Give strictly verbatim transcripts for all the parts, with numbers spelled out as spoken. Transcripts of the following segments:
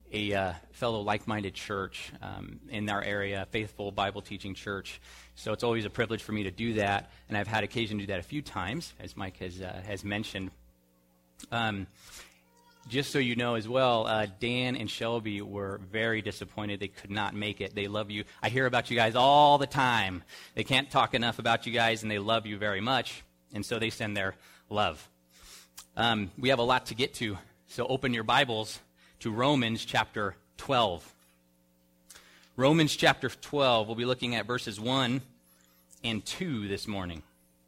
a uh, fellow like-minded church um, in our area, faithful Bible-teaching church. So it's always a privilege for me to do that, and I've had occasion to do that a few times, as Mike has uh, has mentioned. Um, just so you know as well, uh, Dan and Shelby were very disappointed. They could not make it. They love you. I hear about you guys all the time. They can't talk enough about you guys, and they love you very much, and so they send their love. Um, we have a lot to get to, so open your Bibles to Romans chapter twelve. Romans chapter twelve, we'll be looking at verses one and two this morning.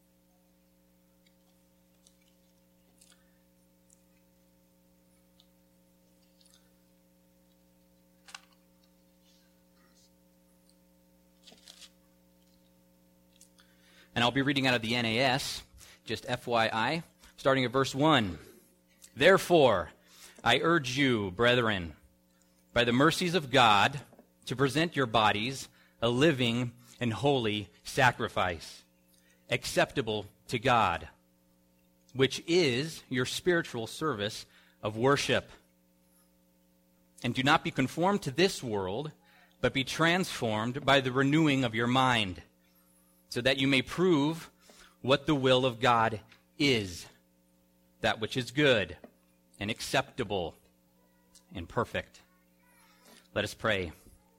And I'll be reading out of the N A S, just F Y I, starting at verse one. Therefore, I urge you, brethren, by the mercies of God, to present your bodies a living and holy sacrifice, acceptable to God, which is your spiritual service of worship. And do not be conformed to this world, but be transformed by the renewing of your mind, so that you may prove what the will of God is, that which is good and acceptable and perfect. Let us pray.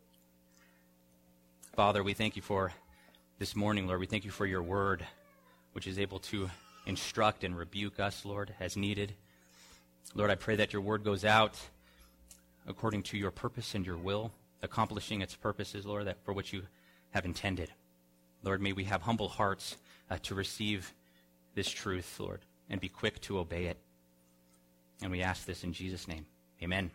Father, we thank you for this morning, Lord. We thank you for your word, which is able to instruct and rebuke us, Lord, as needed. Lord, I pray that your word goes out according to your purpose and your will, accomplishing its purposes, Lord, that for which you have intended. Lord, may we have humble hearts uh, to receive this truth, Lord, and be quick to obey it. And we ask this in Jesus' name. Amen.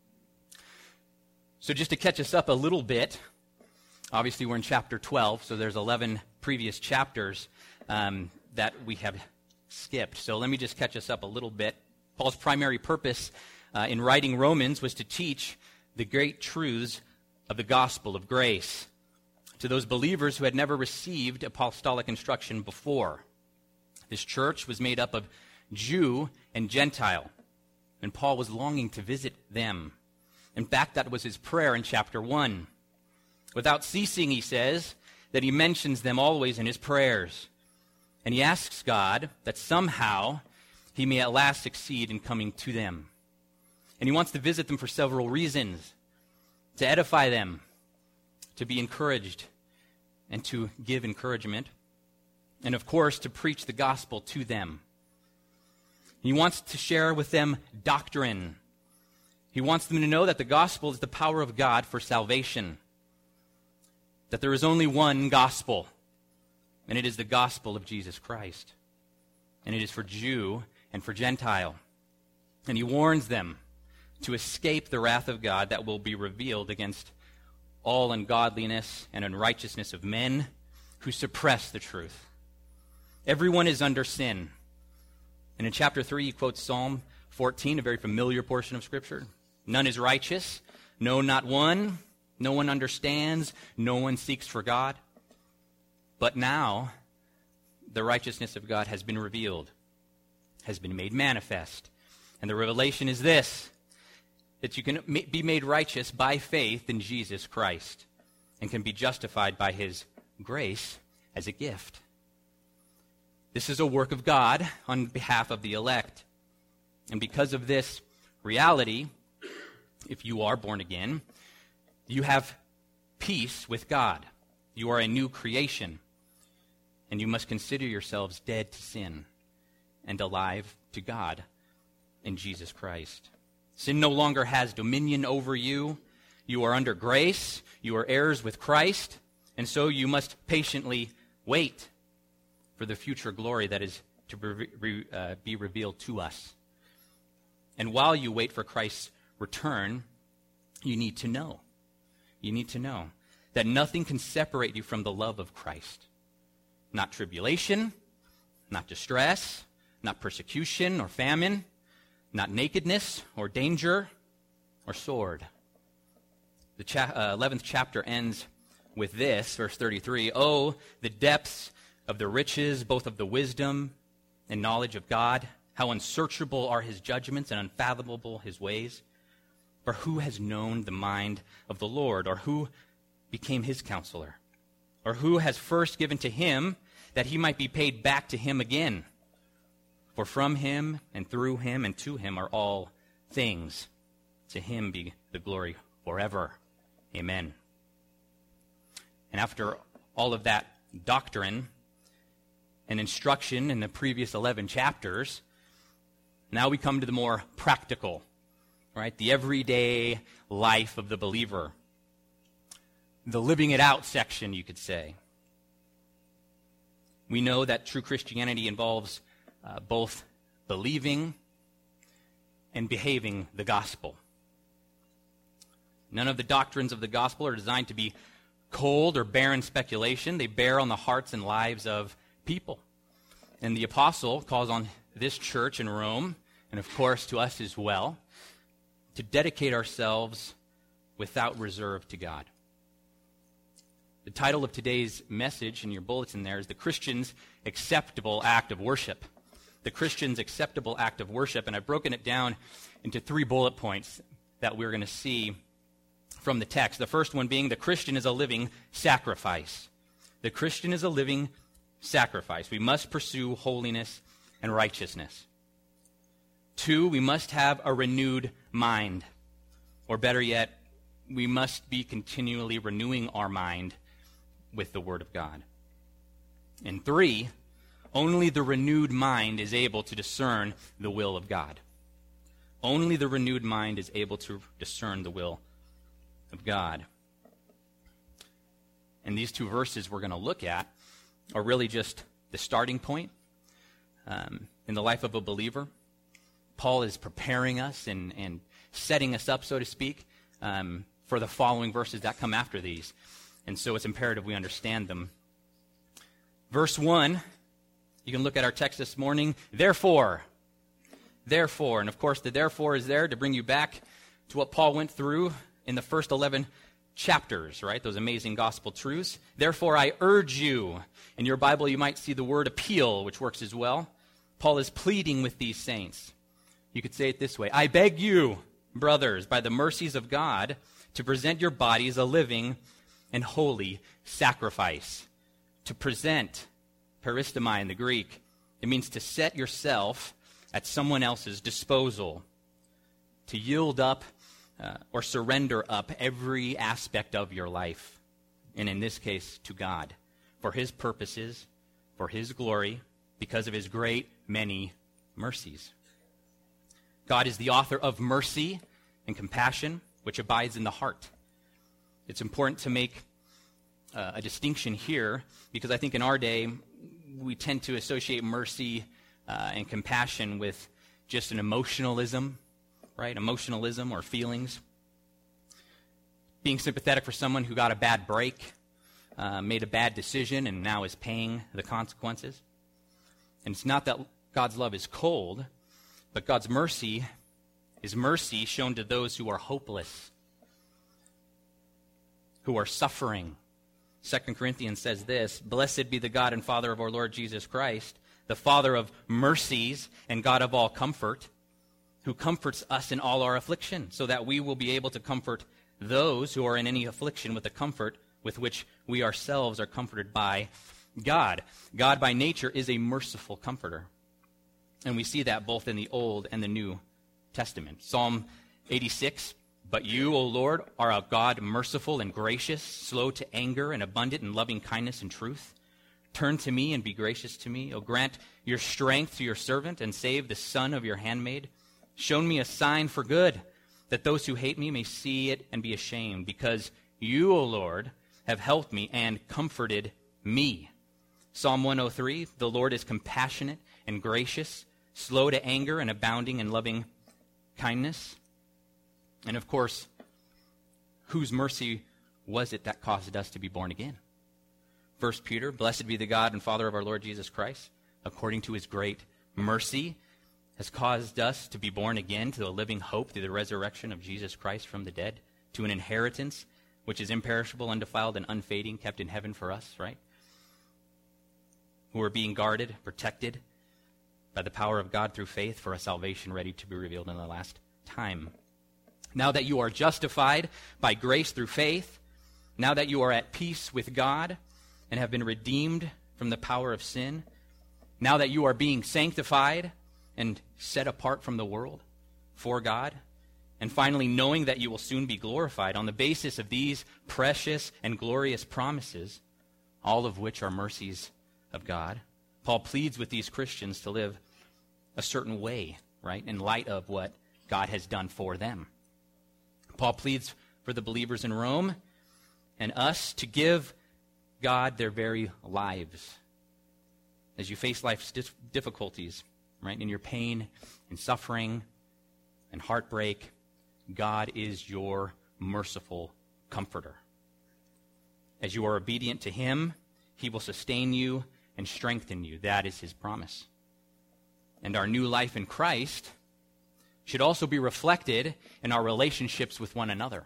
So just to catch us up a little bit, obviously we're in chapter twelve, so there's eleven previous chapters um, that we have skipped. So let me just catch us up a little bit. Paul's primary purpose uh, in writing Romans was to teach the great truths of the gospel of grace to those believers who had never received apostolic instruction before. This church was made up of Jew and Gentile, and Paul was longing to visit them. In fact, that was his prayer in chapter one. Without ceasing, he says, that he mentions them always in his prayers. And he asks God that somehow he may at last succeed in coming to them. And he wants to visit them for several reasons: to edify them, to be encouraged, and to give encouragement, and of course, to preach the gospel to them. He wants to share with them doctrine. He wants them to know that the gospel is the power of God for salvation, that there is only one gospel, and it is the gospel of Jesus Christ, and it is for Jew and for Gentile. And he warns them to escape the wrath of God that will be revealed against all ungodliness and unrighteousness of men who suppress the truth. Everyone is under sin. And in chapter three, he quotes Psalm fourteen, a very familiar portion of Scripture. None is righteous, no, not one. No one understands, no one seeks for God. But now, the righteousness of God has been revealed, has been made manifest. And the revelation is this: that you can be made righteous by faith in Jesus Christ and can be justified by his grace as a gift. This is a work of God on behalf of the elect. And because of this reality, if you are born again, you have peace with God. You are a new creation, and you must consider yourselves dead to sin and alive to God in Jesus Christ. Sin no longer has dominion over you. You are under grace. You are heirs with Christ. And so you must patiently wait for the future glory that is to be, re, uh, be revealed to us. And while you wait for Christ's return, you need to know. You need to know that nothing can separate you from the love of Christ. Not tribulation, not distress, not persecution or famine, not nakedness or danger or sword. The cha- uh, eleventh chapter ends with this, verse thirty-three. Oh, the depths of the riches, both of the wisdom and knowledge of God. How unsearchable are his judgments and unfathomable his ways. For who has known the mind of the Lord, or who became his counselor? Or who has first given to him that he might be paid back to him again? For from him and through him and to him are all things. To him be the glory forever. Amen. And after all of that doctrine and instruction in the previous eleven chapters, now we come to the more practical, right? The everyday life of the believer. The living it out section, you could say. We know that true Christianity involves uh, both believing and behaving the gospel. None of the doctrines of the gospel are designed to be cold or barren speculation. They bear on the hearts and lives of people. And the apostle calls on this church in Rome, and of course to us as well, to dedicate ourselves without reserve to God. The title of today's message in your bulletin there is The Christian's Acceptable Act of Worship. The Christian's Acceptable Act of Worship, and I've broken it down into three bullet points that we're going to see from the text. The first one being the Christian is a living sacrifice. The Christian is a living sacrifice. We must pursue holiness and righteousness. Two, we must have a renewed mind. Or better yet, we must be continually renewing our mind with the Word of God. And three, only the renewed mind is able to discern the will of God. Only the renewed mind is able to discern the will of God. And these two verses we're going to look at are really just the starting point um, in the life of a believer. Paul is preparing us and, and setting us up, so to speak, um, for the following verses that come after these. And so it's imperative we understand them. Verse one, you can look at our text this morning. Therefore, therefore, and of course the therefore is there to bring you back to what Paul went through in the first eleven chapters, right? Those amazing gospel truths. Therefore, I urge you. In your Bible, you might see the word appeal, which works as well. Paul is pleading with these saints. You could say it this way. I beg you, brothers, by the mercies of God, to present your bodies a living and holy sacrifice. To present, peristomai in the Greek, it means to set yourself at someone else's disposal. To yield up Uh, or surrender up every aspect of your life, and in this case, to God, for his purposes, for his glory, because of his great many mercies. God is the author of mercy and compassion, which abides in the heart. It's important to make uh, a distinction here, because I think in our day, we tend to associate mercy uh, and compassion with just an emotionalism, right? Emotionalism or feelings. Being sympathetic for someone who got a bad break, uh, made a bad decision, and now is paying the consequences. And it's not that God's love is cold, but God's mercy is mercy shown to those who are hopeless, who are suffering. Second Corinthians says this, Blessed be the God and Father of our Lord Jesus Christ, the Father of mercies and God of all comfort, who comforts us in all our affliction, so that we will be able to comfort those who are in any affliction with the comfort with which we ourselves are comforted by God. God by nature is a merciful comforter. And we see that both in the Old and the New Testament. Psalm eighty-six, But you, O Lord, are a God merciful and gracious, slow to anger and abundant in loving kindness and truth. Turn to me and be gracious to me. O grant your strength to your servant and save the son of your handmaid. Show me a sign for good, that those who hate me may see it and be ashamed, because you, O Lord, have helped me and comforted me. Psalm one oh three, The Lord is compassionate and gracious, slow to anger and abounding in loving kindness. And of course, whose mercy was it that caused us to be born again? First Peter, Blessed be the God and Father of our Lord Jesus Christ, according to his great mercy, has caused us to be born again to a living hope through the resurrection of Jesus Christ from the dead, to an inheritance which is imperishable, undefiled, and unfading, kept in heaven for us, right? Who are being guarded, protected by the power of God through faith for a salvation ready to be revealed in the last time. Now that you are justified by grace through faith, now that you are at peace with God and have been redeemed from the power of sin, now that you are being sanctified and set apart from the world for God, and finally knowing that you will soon be glorified on the basis of these precious and glorious promises, all of which are mercies of God, Paul pleads with these Christians to live a certain way, right, in light of what God has done for them. Paul pleads for the believers in Rome and us to give God their very lives. As you face life's difficulties, right, in your pain and suffering and heartbreak, God is your merciful comforter. As you are obedient to him, he will sustain you and strengthen you. That is his promise. And our new life in Christ should also be reflected in our relationships with one another.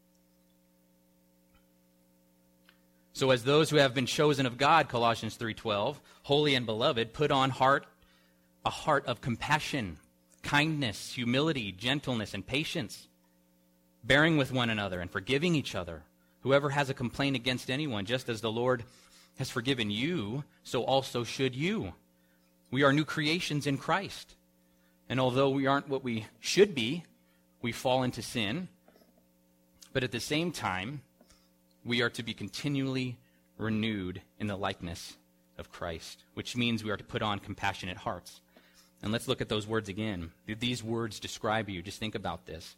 So as those who have been chosen of God, Colossians three twelve, holy and beloved, put on heart a heart of compassion, kindness, humility, gentleness, and patience, bearing with one another and forgiving each other. Whoever has a complaint against anyone, just as the Lord has forgiven you, so also should you. We are new creations in Christ. And although we aren't what we should be, we fall into sin. But at the same time, we are to be continually renewed in the likeness of Christ, which means we are to put on compassionate hearts. And let's look at those words again. Do these words describe you? Just think about this.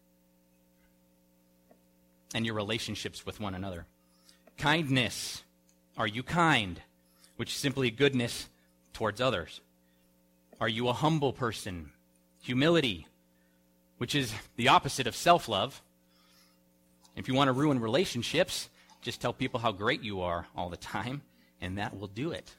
And your relationships with one another. Kindness. Are you kind? Which is simply goodness towards others. Are you a humble person? Humility, which is the opposite of self-love. If you want to ruin relationships, just tell people how great you are all the time, and that will do it.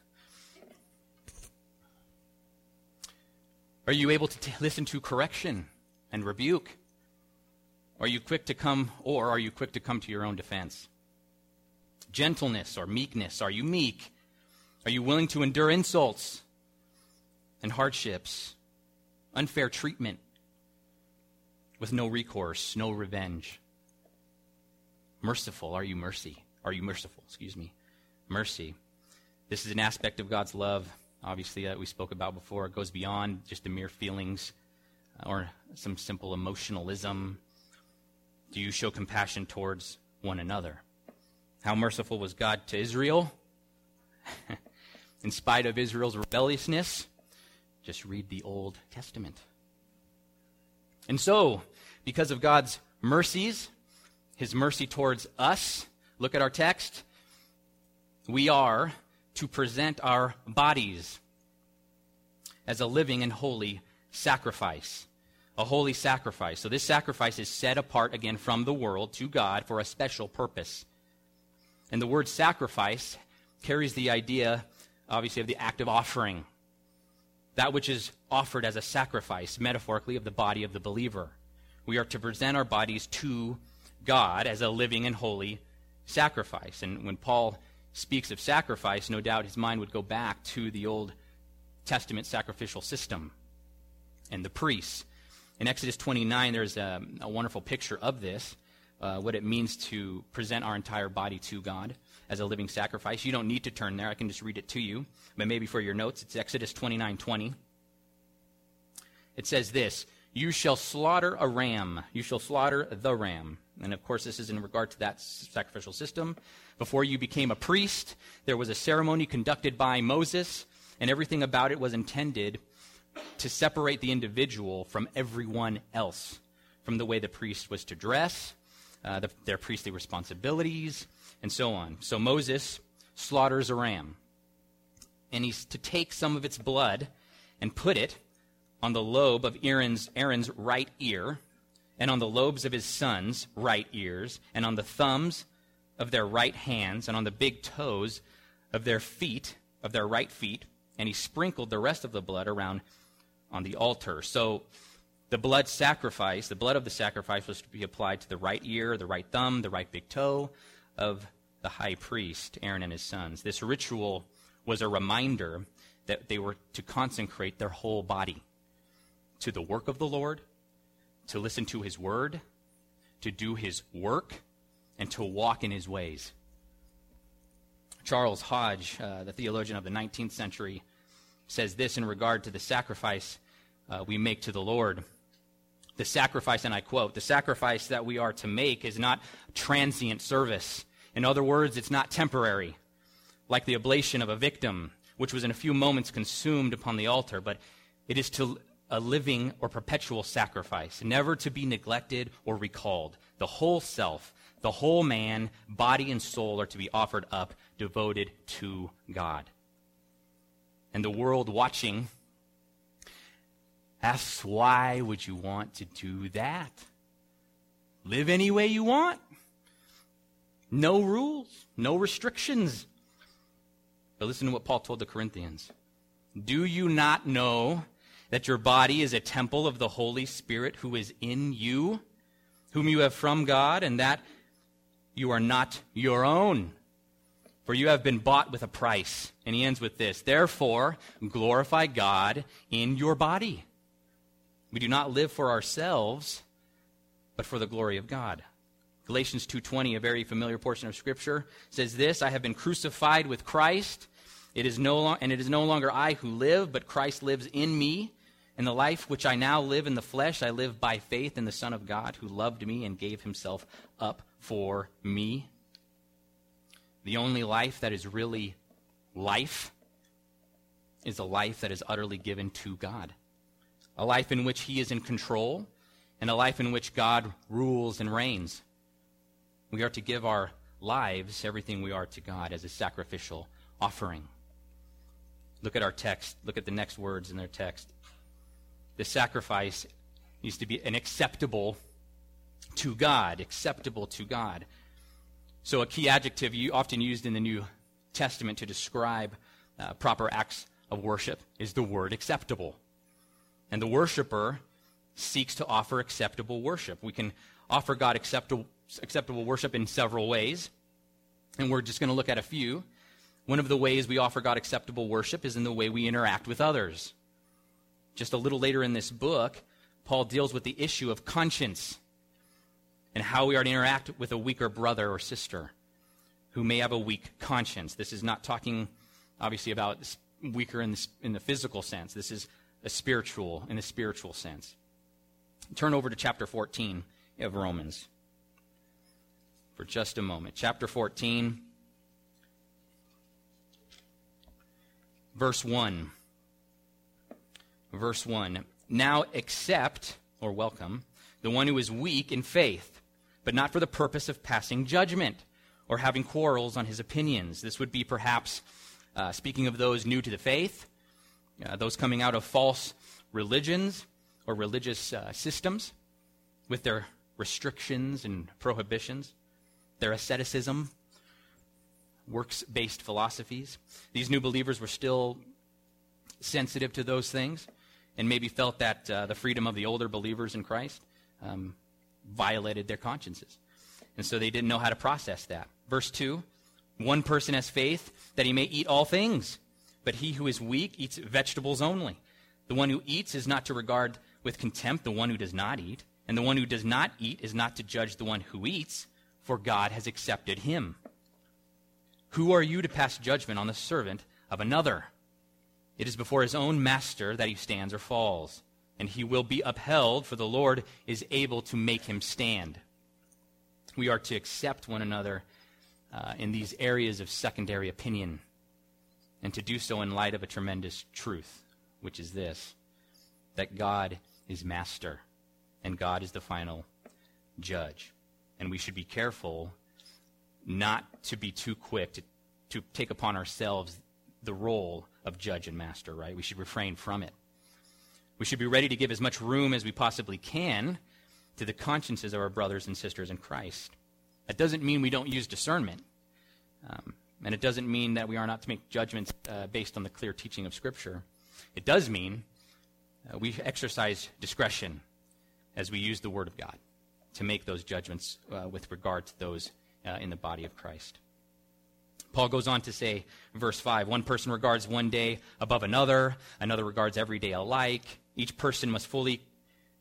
Are you able to t- listen to correction and rebuke? Are you quick to come, or are you quick to come to your own defense? Gentleness or meekness. Are you meek? Are you willing to endure insults and hardships, unfair treatment, with no recourse, no revenge? Merciful. Are you mercy? Are you merciful? Excuse me. Mercy. This is an aspect of God's love, obviously, that we spoke about before. It goes beyond just the mere feelings or some simple emotionalism. Do you show compassion towards one another? How merciful was God to Israel? In spite of Israel's rebelliousness, just read the Old Testament. And so, because of God's mercies, his mercy towards us, look at our text, we are to present our bodies as a living and holy sacrifice. A holy sacrifice. So this sacrifice is set apart again from the world to God for a special purpose. And the word sacrifice carries the idea, obviously, of the act of offering. That which is offered as a sacrifice, metaphorically, of the body of the believer. We are to present our bodies to God as a living and holy sacrifice. And when Paul speaks of sacrifice, no doubt his mind would go back to the Old Testament sacrificial system and the priests. In Exodus twenty-nine, there's a, a wonderful picture of this, uh, what it means to present our entire body to God as a living sacrifice. You don't need to turn there. I can just read it to you. But maybe for your notes, it's Exodus twenty-nine twenty. It says this, you shall slaughter a ram. You shall slaughter the ram. And of course, this is in regard to that sacrificial system. Before you became a priest, there was a ceremony conducted by Moses, and everything about it was intended to separate the individual from everyone else, from the way the priest was to dress, uh, the, their priestly responsibilities, and so on. So Moses slaughters a ram, and he's to take some of its blood and put it on the lobe of Aaron's, Aaron's right ear, and on the lobes of his sons' right ears, and on the thumbs of their right hands, and on the big toes of their feet, of their right feet, and he sprinkled the rest of the blood around on the altar. So the blood sacrifice, the blood of the sacrifice was to be applied to the right ear, the right thumb, the right big toe of the high priest, Aaron and his sons. This ritual was a reminder that they were to consecrate their whole body to the work of the Lord, to listen to his word, to do his work, and to walk in his ways. Charles Hodge, uh, the theologian of the nineteenth century, says this in regard to the sacrifice uh, we make to the Lord. The sacrifice, and I quote, "The sacrifice that we are to make is not transient service. In other words, it's not temporary, like the oblation of a victim, which was in a few moments consumed upon the altar, but it is to a living or perpetual sacrifice, never to be neglected or recalled. The whole self, the whole man, body and soul are to be offered up, devoted to God." And the world watching asks, why would you want to do that? Live any way you want. No rules, no restrictions. But listen to what Paul told the Corinthians. "Do you not know that your body is a temple of the Holy Spirit who is in you, whom you have from God, and that you are not your own? For you have been bought with a price." And he ends with this, "Therefore, glorify God in your body. We do not live for ourselves, but for the glory of God." Galatians two twenty, a very familiar portion of Scripture, says this, "I have been crucified with Christ, it is no lo- and it is no longer I who live, but Christ lives in me. And the life which I now live in the flesh, I live by faith in the Son of God, who loved me and gave himself up for me." The only life that is really life is a life that is utterly given to God. A life in which he is in control, and a life in which God rules and reigns. We are to give our lives, everything we are, to God as a sacrificial offering. Look at our text. Look at the next words in their text. The sacrifice needs to be an acceptable to God, acceptable to God. So a key adjective you often used in the New Testament to describe uh, proper acts of worship is the word acceptable. And the worshiper seeks to offer acceptable worship. We can offer God acceptable, acceptable worship in several ways, and we're just going to look at a few. One of the ways we offer God acceptable worship is in the way we interact with others. Just a little later in this book, Paul deals with the issue of conscience and how we are to interact with a weaker brother or sister who may have a weak conscience. This is not talking, obviously, about weaker in the, in the physical sense. This is a spiritual, in a spiritual sense. Turn over to chapter fourteen of Romans for just a moment. Chapter fourteen, verse one. Verse one. "Now accept," or welcome, "the one who is weak in faith, but not for the purpose of passing judgment or having quarrels on his opinions." This would be perhaps, uh, speaking of those new to the faith, uh, those coming out of false religions or religious uh, systems with their restrictions and prohibitions, their asceticism, works-based philosophies. These new believers were still sensitive to those things and maybe felt that uh, the freedom of the older believers in Christ um, violated their consciences. And so they didn't know how to process that. Verse two, "One person has faith that he may eat all things, but he who is weak eats vegetables only. The one who eats is not to regard with contempt the one who does not eat, and the one who does not eat is not to judge the one who eats, for God has accepted him. Who are you to pass judgment on the servant of another? It is before his own master that he stands or falls, and he will be upheld, for the Lord is able to make him stand." We are to accept one another uh, in these areas of secondary opinion, and to do so in light of a tremendous truth, which is this, that God is master, and God is the final judge. And we should be careful not to be too quick to, to take upon ourselves the role of judge and master, right? We should refrain from it. We should be ready to give as much room as we possibly can to the consciences of our brothers and sisters in Christ. That doesn't mean we don't use discernment. Um, and it doesn't mean that we are not to make judgments uh, based on the clear teaching of Scripture. It does mean uh, we exercise discretion as we use the Word of God to make those judgments uh, with regard to those uh, in the body of Christ. Paul goes on to say, verse five, "One person regards one day above another, another regards every day alike. Each person must fully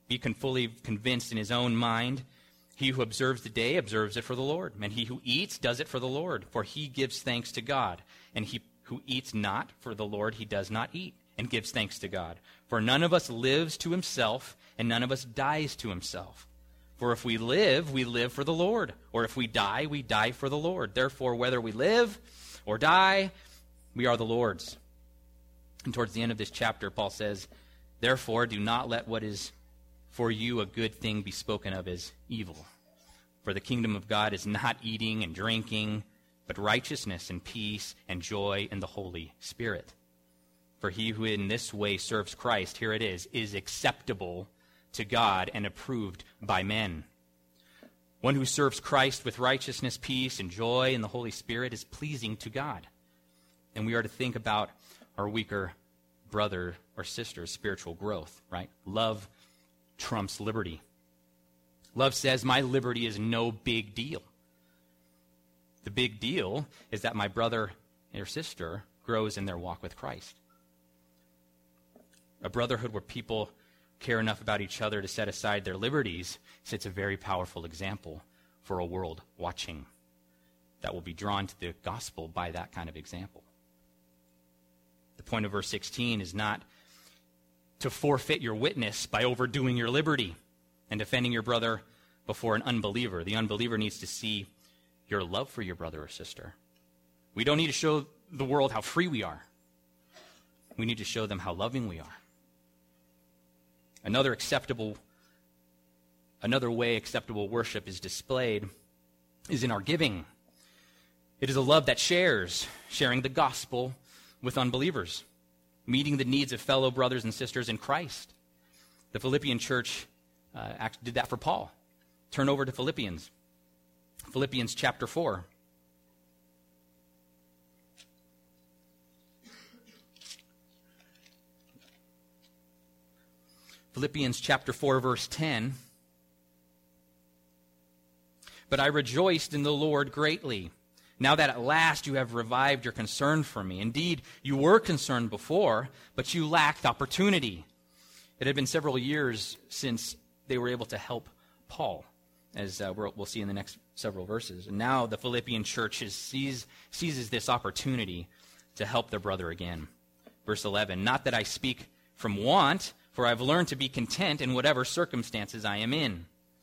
Be con- fully convinced in his own mind. He who observes the day observes it for the Lord, and he who eats does it for the Lord, for he gives thanks to God. And he who eats not for the Lord, he does not eat, and gives thanks to God. For none of us lives to himself, and none of us dies to himself. For if we live, we live for the Lord, or if we die, we die for the Lord. Therefore, whether we live or die, we are the Lord's. And towards the end of this chapter, Paul says, therefore, do not let what is for you a good thing be spoken of as evil. For the kingdom of God is not eating and drinking, but righteousness and peace and joy in the Holy Spirit. For he who in this way serves Christ, here it is, is acceptable to God and approved by men. One who serves Christ with righteousness, peace, and joy in the Holy Spirit is pleasing to God. And we are to think about our weaker brother or sister's spiritual growth, right? Love trumps liberty. Love says, my liberty is no big deal. The big deal is that my brother or sister grows in their walk with Christ. A brotherhood where people care enough about each other to set aside their liberties sets a very powerful example for a world watching that will be drawn to the gospel by that kind of example. The point of verse sixteen is not to forfeit your witness by overdoing your liberty and defending your brother before an unbeliever. The unbeliever needs to see your love for your brother or sister. We don't need to show the world how free we are. We need to show them how loving we are. Another acceptable, another way acceptable worship is displayed is in our giving. It is a love that shares, sharing the gospel with unbelievers, meeting the needs of fellow brothers and sisters in Christ. The Philippian church uh, act, did that for Paul. Turn over to Philippians. Philippians chapter four. Philippians chapter four, verse ten. But I rejoiced in the Lord greatly, now that at last you have revived your concern for me. Indeed, you were concerned before, but you lacked opportunity. It had been several years since they were able to help Paul, as uh, we'll see in the next several verses. And now the Philippian church is, sees, seizes this opportunity to help their brother again. Verse eleven, not that I speak from want, for I've learned to be content in whatever circumstances I am in.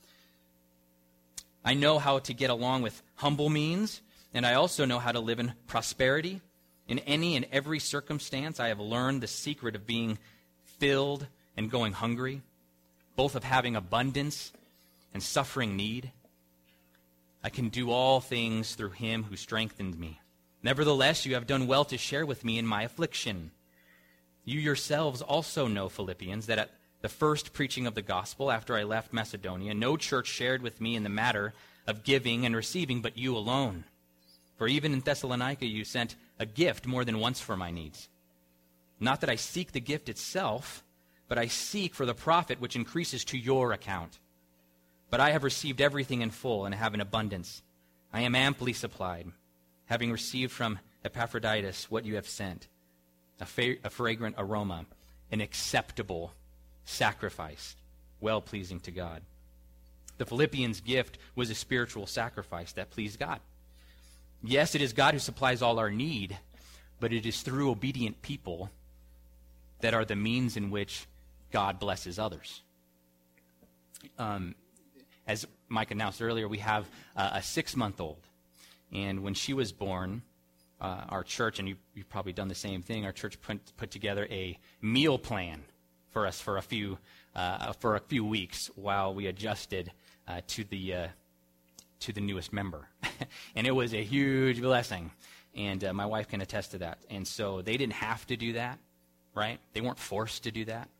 I know how to get along with humble means, and I also know how to live in prosperity. In any and every circumstance, I have learned the secret of being filled and going hungry, both of having abundance and suffering need. I can do all things through him who strengthens me. Nevertheless, you have done well to share with me in my affliction. You yourselves also know, Philippians, that at the first preaching of the gospel after I left Macedonia, no church shared with me in the matter of giving and receiving but you alone. For even in Thessalonica you sent a gift more than once for my needs. Not that I seek the gift itself, but I seek for the profit which increases to your account. But I have received everything in full and have an abundance. I am amply supplied, having received from Epaphroditus what you have sent, a, fa- a fragrant aroma, an acceptable sacrifice, well-pleasing to God. The Philippians' gift was a spiritual sacrifice that pleased God. Yes, it is God who supplies all our need, but it is through obedient people that are the means in which God blesses others. Um, as Mike announced earlier, we have uh, a six-month-old. And when she was born, uh, our church, and you, you've probably done the same thing, our church put, put together a meal plan for us for a few uh, for a few weeks while we adjusted uh, to the uh, to the newest member. And it was a huge blessing. And uh, my wife can attest to that. And so they didn't have to do that, right? They weren't forced to do that.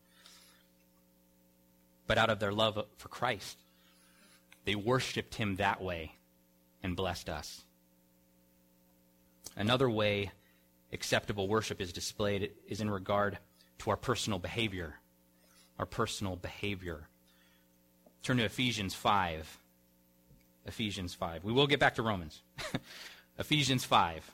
But out of their love for Christ, they worshiped him that way and blessed us. Another way acceptable worship is displayed is in regard to our personal behavior. Our personal behavior. Turn to Ephesians five. Ephesians five. We will get back to Romans. Ephesians five.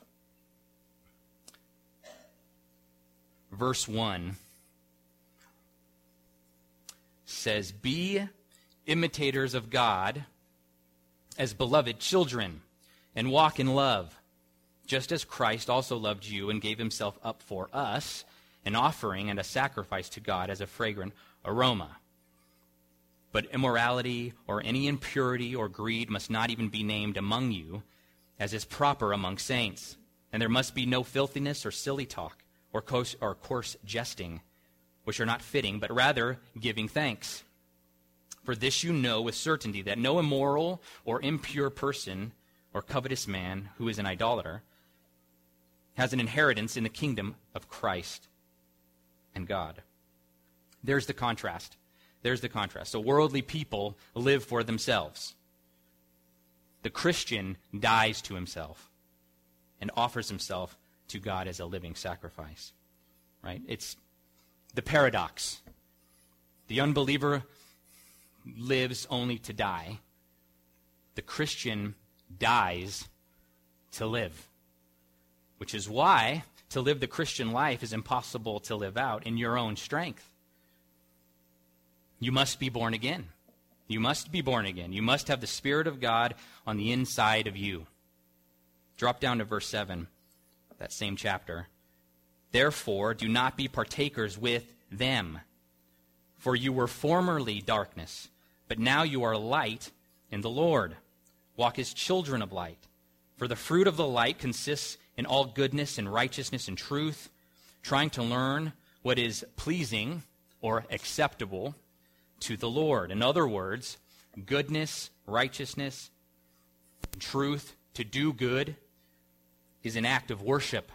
Verse one says, "Be imitators of God as beloved children, and walk in love, just as Christ also loved you and gave himself up for us, an offering and a sacrifice to God as a fragrant aroma. But immorality or any impurity or greed must not even be named among you, as is proper among saints. And there must be no filthiness or silly talk or coarse, or coarse jesting, which are not fitting, but rather giving thanks. For this you know with certainty, that no immoral or impure person or covetous man who is an idolater has an inheritance in the kingdom of Christ and God." There's the contrast. There's the contrast. So worldly people live for themselves. The Christian dies to himself and offers himself to God as a living sacrifice. Right? It's the paradox. The unbeliever lives only to die. The Christian dies to live. Which is why to live the Christian life is impossible to live out in your own strength. You must be born again. You must be born again. You must have the Spirit of God on the inside of you. Drop down to verse seven, that same chapter. "Therefore, do not be partakers with them. For you were formerly darkness, but now you are light in the Lord. Walk as children of light. For the fruit of the light consists in all goodness and righteousness and truth, trying to learn what is pleasing or acceptable to the Lord." In other words, goodness, righteousness, and truth, to do good, is an act of worship.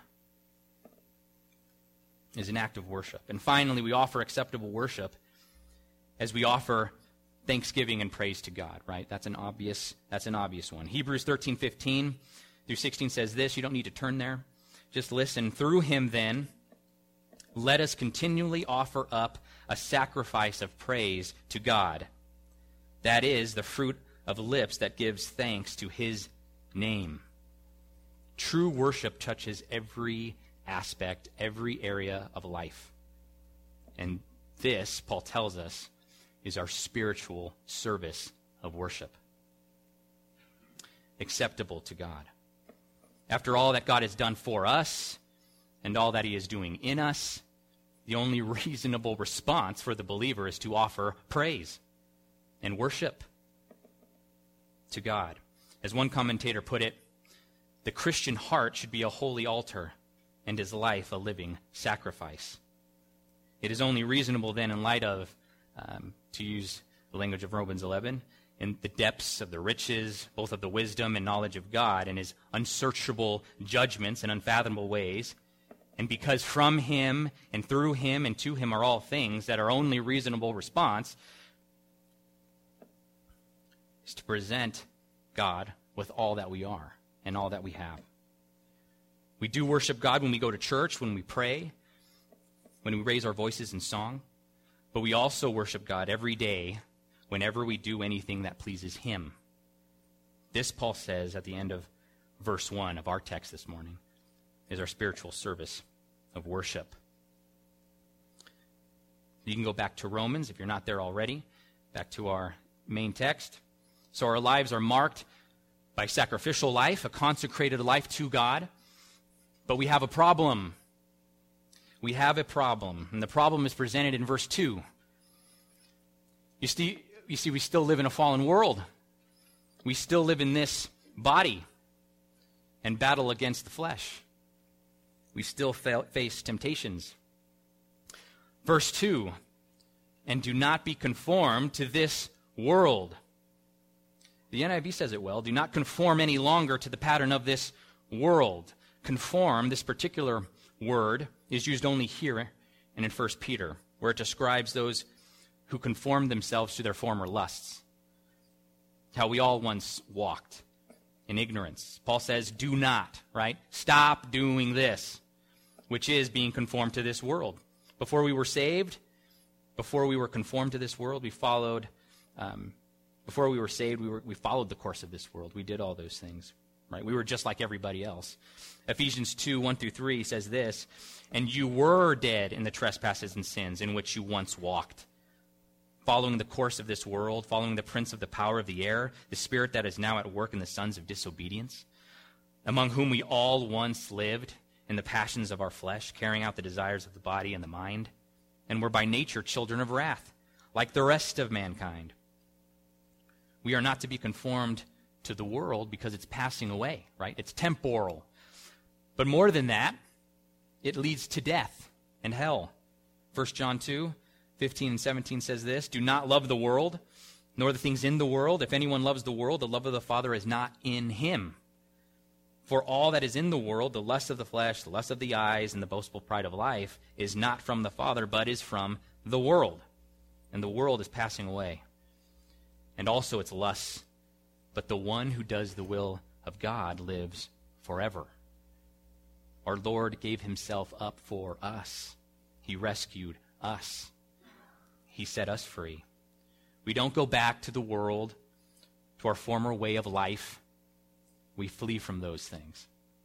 Is an act of worship. And finally, we offer acceptable worship as we offer thanksgiving and praise to God, right? That's an obvious, that's an obvious one. Hebrews thirteen fifteen through sixteen says this. You don't need to turn there. Just listen. "Through him, then, let us continually offer up a sacrifice of praise to God. That is the fruit of lips that gives thanks to his name." True worship touches every aspect, every area of life. And this, Paul tells us, is our spiritual service of worship. Acceptable to God. After all that God has done for us and all that he is doing in us, the only reasonable response for the believer is to offer praise and worship to God. As one commentator put it, the Christian heart should be a holy altar and his life a living sacrifice. It is only reasonable then, in light of, um, to use the language of Romans eleven, in the depths of the riches, both of the wisdom and knowledge of God and his unsearchable judgments and unfathomable ways, and because from him and through him and to him are all things, that our only reasonable response is to present God with all that we are and all that we have. We do worship God when we go to church, when we pray, when we raise our voices in song, but we also worship God every day whenever we do anything that pleases him. This, Paul says at the end of verse one of our text this morning, is our spiritual service of worship. You can go back to Romans if you're not there already, back to our main text. So our lives are marked by sacrificial life, a consecrated life to God, but we have a problem. We have a problem, and the problem is presented in verse two. You see, you see, we still live in a fallen world. We still live in this body and battle against the flesh. We still fa- face temptations. Verse two, and do not be conformed to this world. The N I V says it well. Do not conform any longer to the pattern of this world. Conform, this particular word, is used only here and in First Peter, where it describes those who conform themselves to their former lusts. How we all once walked in ignorance. Paul says, do not, right? Stop doing this, which is being conformed to this world. Before we were saved, before we were conformed to this world, we followed, um, before we were saved, we, were, we followed the course of this world. We did all those things, right? We were just like everybody else. Ephesians two, one through three says this, and you were dead in the trespasses and sins in which you once walked, following the course of this world, following the prince of the power of the air, the spirit that is now at work in the sons of disobedience, among whom we all once lived in the passions of our flesh, carrying out the desires of the body and the mind, and were by nature children of wrath, like the rest of mankind. We are not to be conformed to the world because it's passing away, right? It's temporal. But more than that, it leads to death and hell. First John two, fifteen and seventeen says this, "Do not love the world, nor the things in the world. If anyone loves the world, the love of the Father is not in him. For all that is in the world, the lust of the flesh, the lust of the eyes, and the boastful pride of life, is not from the Father, but is from the world. And the world is passing away, and also its lusts. But the one who does the will of God lives forever." Our Lord gave himself up for us. He rescued us. He set us free. We don't go back to the world, to our former way of life. We flee from those things.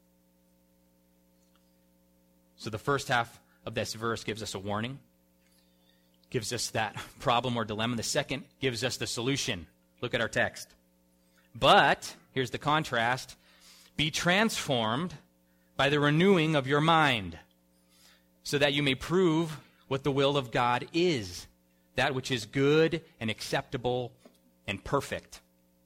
So the first half of this verse gives us a warning, gives us that problem or dilemma. The second gives us the solution. Look at our text. "But," here's the contrast, "be transformed by the renewing of your mind, so that you may prove what the will of God is, that which is good and acceptable and perfect."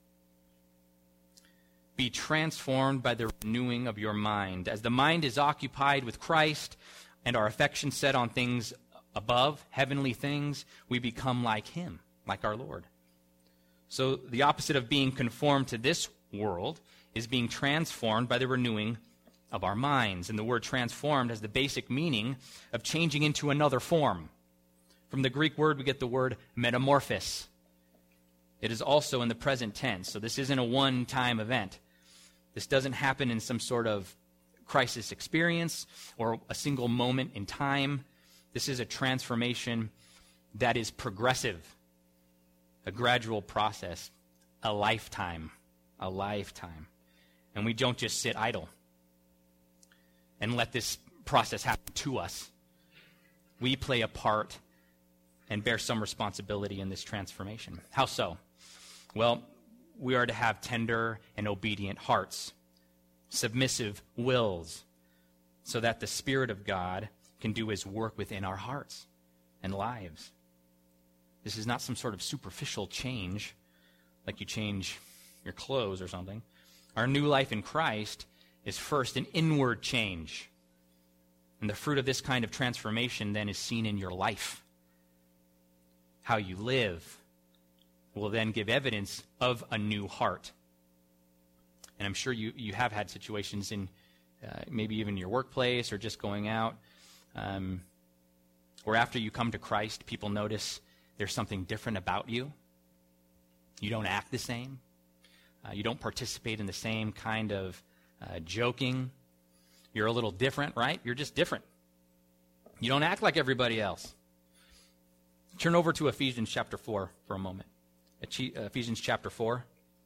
Be transformed by the renewing of your mind. As the mind is occupied with Christ and our affection set on things above, heavenly things, we become like him, like our Lord. So the opposite of being conformed to this world is being transformed by the renewing of our minds. And the word transformed has the basic meaning of changing into another form. From the Greek word, we get the word metamorphosis. It is also in the present tense, so this isn't a one-time event. This doesn't happen in some sort of crisis experience or a single moment in time. This is a transformation that is progressive, a gradual process, a lifetime, a lifetime. And we don't just sit idle and let this process happen to us. We play a part and bear some responsibility in this transformation. How so? Well, we are to have tender and obedient hearts, submissive wills, so that the Spirit of God can do his work within our hearts and lives. This is not some sort of superficial change, like you change your clothes or something. Our new life in Christ is first an inward change. And the fruit of this kind of transformation then is seen in your life. How you live will then give evidence of a new heart. And I'm sure you, you have had situations in uh, maybe even your workplace or just going out, um, where after you come to Christ, people notice there's something different about you. You don't act the same. Uh, you don't participate in the same kind of uh, joking. You're a little different, right? You're just different. You don't act like everybody else. Turn over to Ephesians chapter four for a moment. Ephesians chapter four.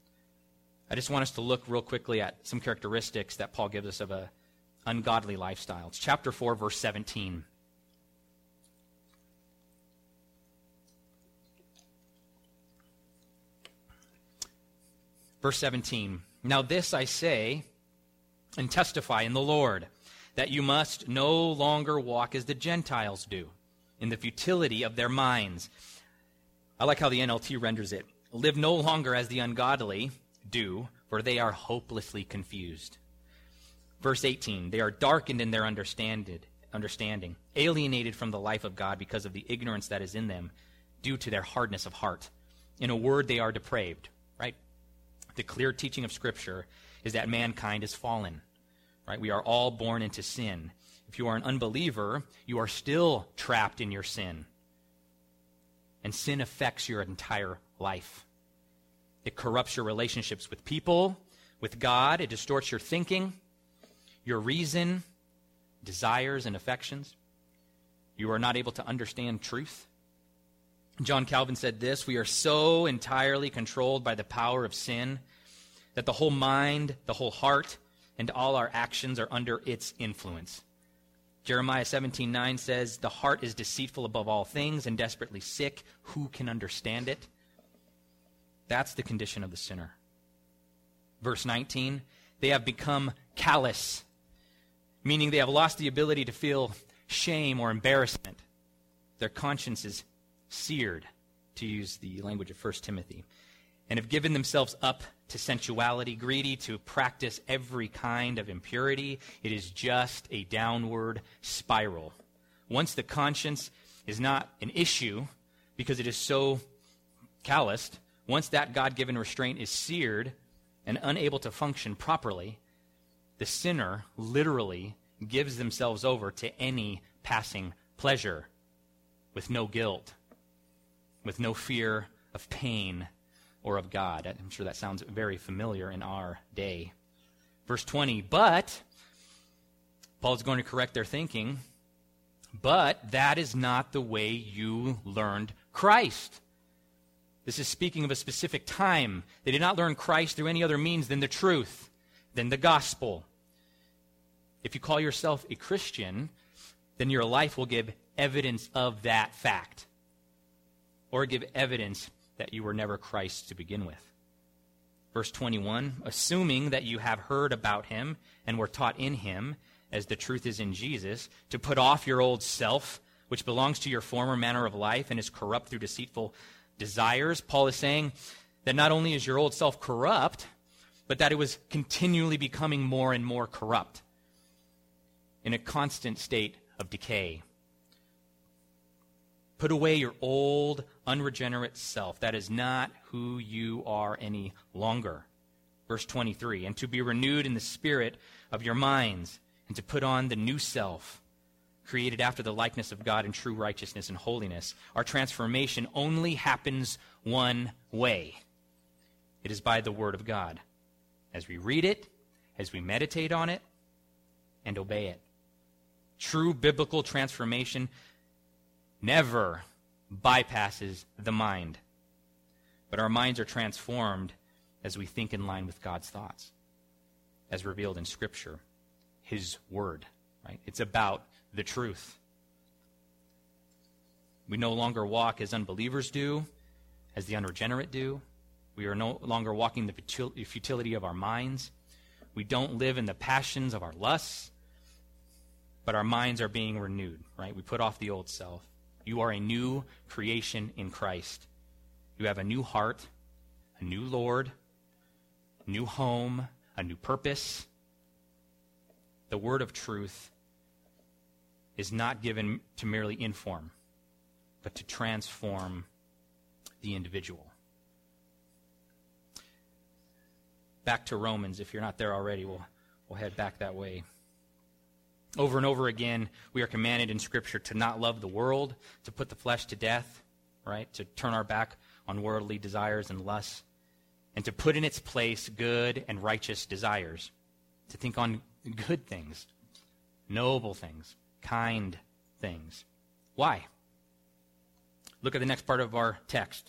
I just want us to look real quickly at some characteristics that Paul gives us of a ungodly lifestyle. It's chapter four, verse seventeen. Verse seventeen. "Now this I say and testify in the Lord, that you must no longer walk as the Gentiles do, in the futility of their minds." I like how the N L T renders it. "Live no longer as the ungodly do, for they are hopelessly confused." Verse eighteen, "They are darkened in their understanded, understanding, alienated from the life of God because of the ignorance that is in them, due to their hardness of heart. In a word, they are depraved." Right? The clear teaching of Scripture is that mankind is fallen. Right? We are all born into sin. If you are an unbeliever, you are still trapped in your sin. And sin affects your entire life. It corrupts your relationships with people, with God. It distorts your thinking, your reason, desires, and affections. You are not able to understand truth. John Calvin said this: "We are so entirely controlled by the power of sin that the whole mind, the whole heart, and all our actions are under its influence. Jeremiah seventeen nine says, the heart is deceitful above all things and desperately sick. Who can understand it? That's the condition of the sinner. Verse nineteen, they have become callous, meaning they have lost the ability to feel shame or embarrassment. Their conscience is seared, to use the language of First Timothy, and have given themselves up to sensuality, greedy to practice every kind of impurity. It is just a downward spiral. Once the conscience is not an issue because it is so calloused, once that God-given restraint is seared and unable to function properly, the sinner literally gives themselves over to any passing pleasure with no guilt, with no fear of pain or of God. I'm sure that sounds very familiar in our day. Verse twenty, but, Paul's going to correct their thinking, but that is not the way you learned Christ. This is speaking of a specific time. They did not learn Christ through any other means than the truth, than the gospel. If you call yourself a Christian, then your life will give evidence of that fact, or give evidence that you were never Christ to begin with. Verse twenty-one, assuming that you have heard about him and were taught in him, as the truth is in Jesus, to put off your old self, which belongs to your former manner of life and is corrupt through deceitful desires. Paul is saying that not only is your old self corrupt, but that it was continually becoming more and more corrupt in a constant state of decay. Put away your old, unregenerate self. That is not who you are any longer. Verse twenty-three, and to be renewed in the spirit of your minds, and to put on the new self, created after the likeness of God in true righteousness and holiness. Our transformation only happens one way. It is by the Word of God. As we read it, as we meditate on it, and obey it. True biblical transformation never bypasses the mind. But our minds are transformed as we think in line with God's thoughts, as revealed in Scripture, His Word. Right? It's about the truth. We no longer walk as unbelievers do, as the unregenerate do. We are no longer walking the futility of our minds. We don't live in the passions of our lusts, but our minds are being renewed. Right? We put off the old self. You are a new creation in Christ. You have a new heart, a new Lord, a new home, a new purpose. The word of truth is not given to merely inform, but to transform the individual. Back to Romans. If you're not there already, we'll, we'll head back that way. Over and over again, we are commanded in Scripture to not love the world, to put the flesh to death, right? To turn our back on worldly desires and lusts, and to put in its place good and righteous desires, to think on good things, noble things, kind things. Why? Look at the next part of our text.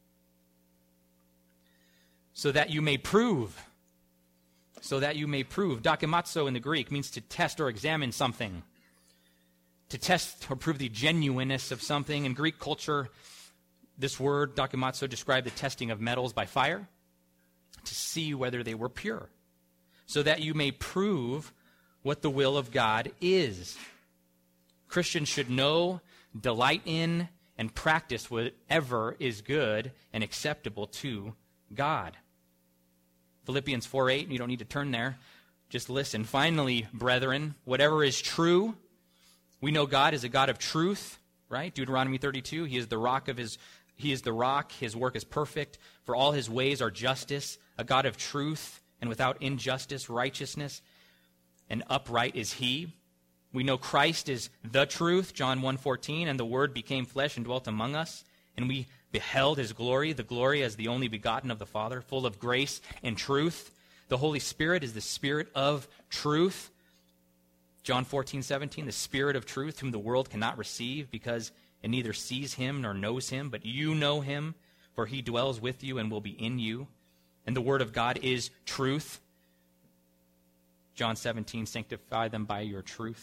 So that you may prove. So that you may prove. Dokimazo in the Greek means to test or examine something. To test or prove the genuineness of something. In Greek culture, this word, dokimazo, described the testing of metals by fire to see whether they were pure. So that you may prove what the will of God is. Christians should know, delight in, and practice whatever is good and acceptable to God. Philippians four eight, you don't need to turn there. Just listen. Finally, brethren, whatever is true, we know God is a God of truth, right? Deuteronomy thirty-two, he is the rock of his, he is the rock, his work is perfect, for all his ways are justice, a God of truth, and without injustice, righteousness, and upright is he. We know Christ is the truth, John one fourteen, and the Word became flesh and dwelt among us, and we beheld his glory, the glory as the only begotten of the Father, full of grace and truth. The Holy Spirit is the Spirit of truth. John fourteen seventeen, the Spirit of truth, whom the world cannot receive because it neither sees him nor knows him, but you know him, for he dwells with you and will be in you. And the Word of God is truth. John seventeen, sanctify them by your truth.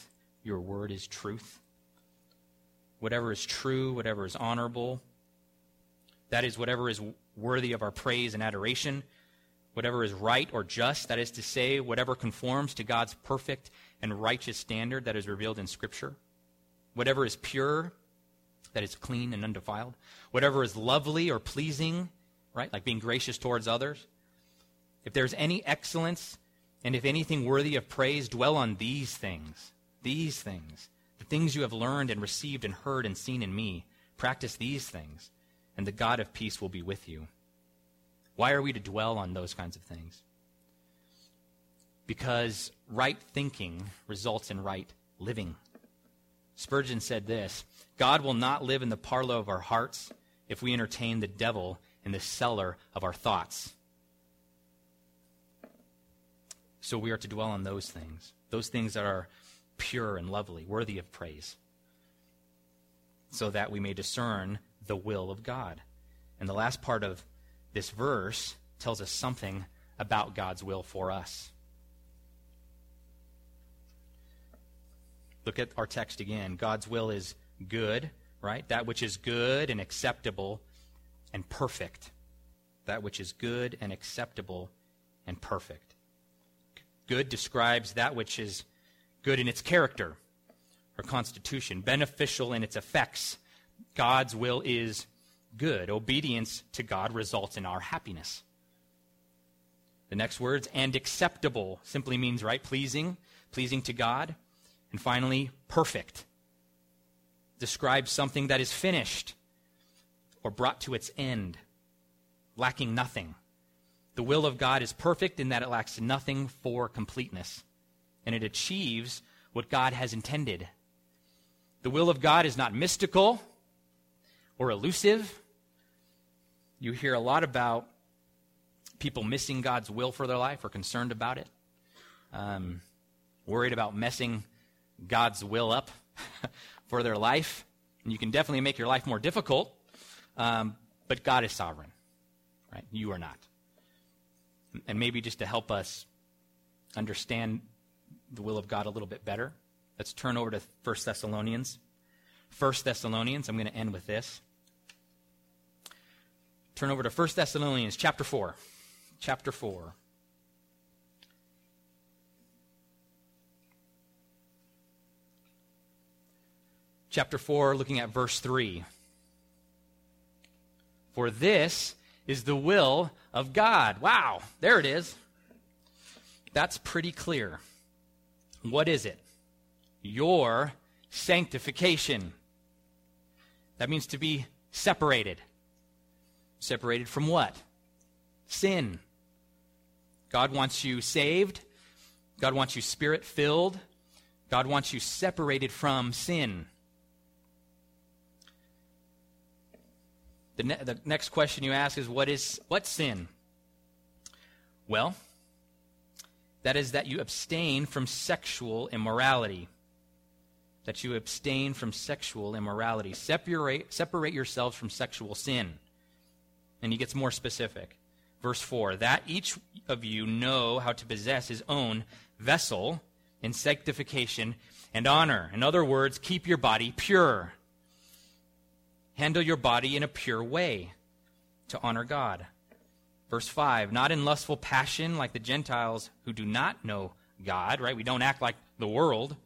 your word is truth. Whatever is true, whatever is honorable, that is, whatever is worthy of our praise and adoration, whatever is right or just, that is to say, whatever conforms to God's perfect and righteous standard that is revealed in Scripture, whatever is pure, that is clean and undefiled, whatever is lovely or pleasing, right, like being gracious towards others, if there's any excellence and if anything worthy of praise, dwell on these things, these things, the things you have learned and received and heard and seen in me. Practice these things, and the God of peace will be with you. Why are we to dwell on those kinds of things? Because right thinking results in right living. Spurgeon said this, God will not live in the parlor of our hearts if we entertain the devil in the cellar of our thoughts. So we are to dwell on those things, those things that are pure and lovely, worthy of praise, so that we may discern the will of God. And the last part of this verse tells us something about God's will for us. Look at our text again. God's will is good, right? That which is good and acceptable and perfect. That which is good and acceptable and perfect. Good describes that which is good in its character or constitution, beneficial in its effects. God's will is good. Obedience to God results in our happiness. The next words, and acceptable, simply means, right, pleasing, pleasing to God. And finally, perfect describes something that is finished or brought to its end, lacking nothing. The will of God is perfect in that it lacks nothing for completeness, and it achieves what God has intended. The will of God is not mystical or elusive. You hear a lot about people missing God's will for their life or concerned about it, um, worried about messing God's will up for their life. And you can definitely make your life more difficult, um, but God is sovereign, right? You are not. And maybe just to help us understand the will of God a little bit better, let's turn over to First Thessalonians. First Thessalonians, I'm going to end with this. Turn over to First Thessalonians chapter four. Chapter four. Chapter four, looking at verse three. For this is the will of God. Wow, there it is. That's pretty clear. What is it? Your sanctification. That means to be separated. Separated from what? Sin. God wants you saved. God wants you spirit-filled. God wants you separated from sin. The, ne- the next question you ask is, what is what's sin? Well, that is that you abstain from sexual immorality. That you abstain from sexual immorality. Separate, separate yourselves from sexual sin. And he gets more specific. Verse four, that each of you know how to possess his own vessel in sanctification and honor. In other words, keep your body pure. Handle your body in a pure way to honor God. Verse five, not in lustful passion like the Gentiles who do not know God, right? We don't act like the world.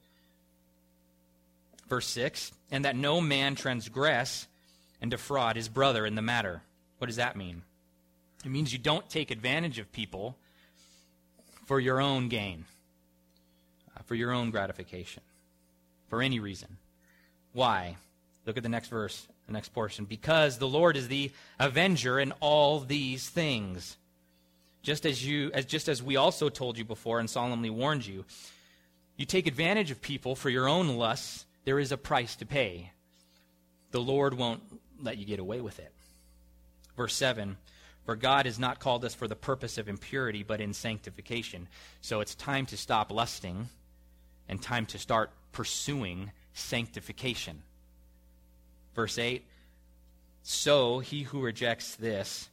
Verse six, and that no man transgress and defraud his brother in the matter. What does that mean? It means you don't take advantage of people for your own gain, uh, for your own gratification, for any reason. Why? Look at the next verse, the next portion. Because the Lord is the avenger in all these things. Just as you, as just as we also told you before and solemnly warned you, you take advantage of people for your own lusts, there is a price to pay. The Lord won't let you get away with it. Verse seven, for God has not called us for the purpose of impurity, but in sanctification. So it's time to stop lusting and time to start pursuing sanctification. Verse eight, so he who rejects this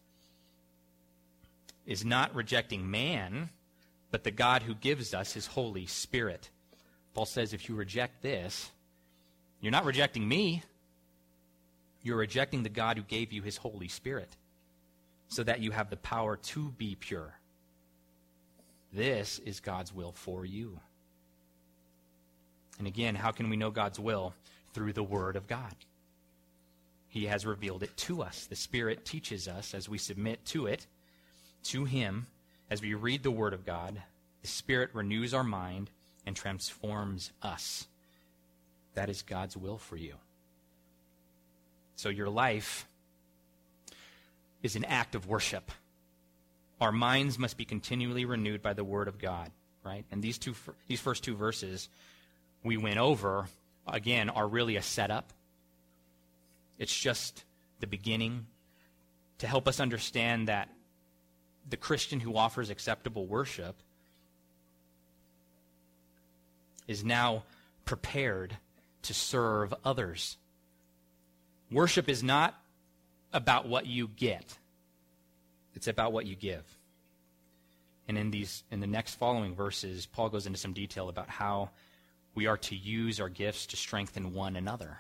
is not rejecting man, but the God who gives us his Holy Spirit. Paul says, if you reject this, you're not rejecting me. You're rejecting the God who gave you his Holy Spirit so that you have the power to be pure. This is God's will for you. And again, how can we know God's will? Through the Word of God. He has revealed it to us. The Spirit teaches us as we submit to it, to him, as we read the Word of God. The Spirit renews our mind and transforms us. That is God's will for you. So your life is an act of worship. Our minds must be continually renewed by the Word of God, right? And these two, these first two verses we went over, again, are really a setup. It's just the beginning to help us understand that the Christian who offers acceptable worship is now prepared to serve others. Worship is not about what you get. It's about what you give. And in these in the next following verses, Paul goes into some detail about how we are to use our gifts to strengthen one another.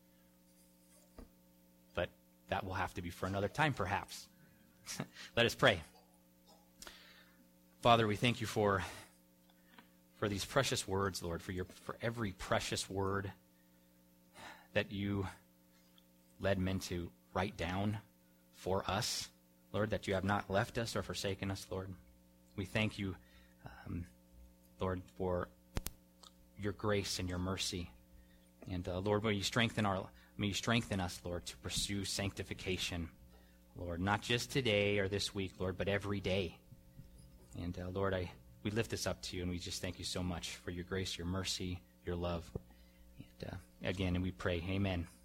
But that will have to be for another time, perhaps. Let us pray. Father, we thank you for, for these precious words, Lord, for your for every precious word that you led men to write down for us, Lord, that you have not left us or forsaken us, Lord. We thank you, um, Lord, for your grace and your mercy. And uh, Lord, may you strengthen our, may you strengthen us, Lord, to pursue sanctification, Lord, not just today or this week, Lord, but every day. And uh, Lord, I we lift this up to you, and we just thank you so much for your grace, your mercy, your love. And uh, again, and we pray, amen.